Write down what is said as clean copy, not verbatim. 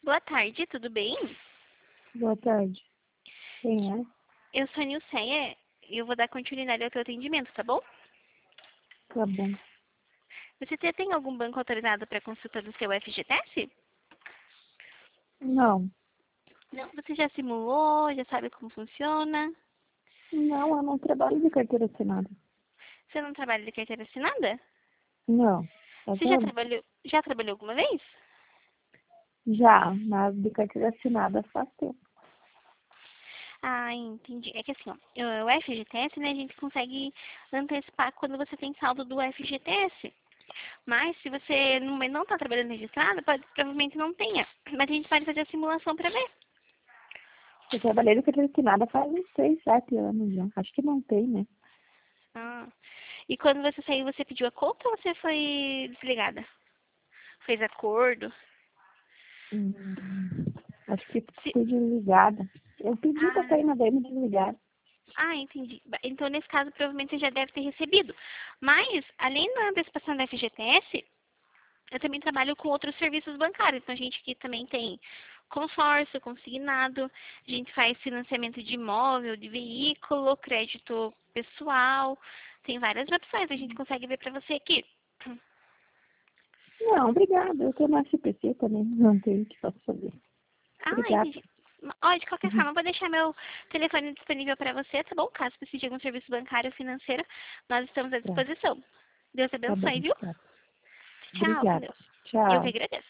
Boa tarde, tudo bem? Boa tarde. Quem é? Eu sou a Nilceia e eu vou dar continuidade ao teu atendimento, tá bom? Tá bom. Você tem algum banco autorizado para consulta do seu FGTS? Não. Não. Você já simulou, já sabe como funciona? Não, eu não trabalho de carteira assinada. Você não trabalha de carteira assinada? Não. Tá Você já vendo? trabalhou alguma vez? Já, mas de carteira assinada faz tempo. Ah, entendi. É que assim, ó, o FGTS, né, a gente consegue antecipar quando você tem saldo do FGTS. Mas se você no momento não está trabalhando registrado, provavelmente não tenha. Mas a gente pode fazer a simulação para ver. Eu trabalhei de carteira assinada faz uns 6, 7 anos já. Acho que não tem, né? Ah. E quando você saiu, você pediu a conta ou você foi desligada? Fez acordo? Acho que Se- fui desligada. Eu pedi pra Ah, sair, mas daí me desligaram. entendi. Então, nesse caso, provavelmente você já deve ter recebido. Mas, além da antecipação da FGTS, eu também trabalho com outros serviços bancários. Então, a gente aqui também tem consórcio, consignado, a gente faz financiamento de imóvel, de veículo, crédito pessoal. Tem várias opções, a gente consegue ver para você aqui. Não, obrigada. Eu tô na SPC também. Não tenho o que posso fazer. Obrigada. Entendi. Ó, de qualquer forma, eu vou deixar meu telefone disponível para você, tá bom? Caso precise de algum serviço bancário ou financeiro, nós estamos à Tá, disposição. Deus tá bom, abençoe, viu? obrigada. Tchau, com Obrigada. Deus. Eu que Tchau. agradeço.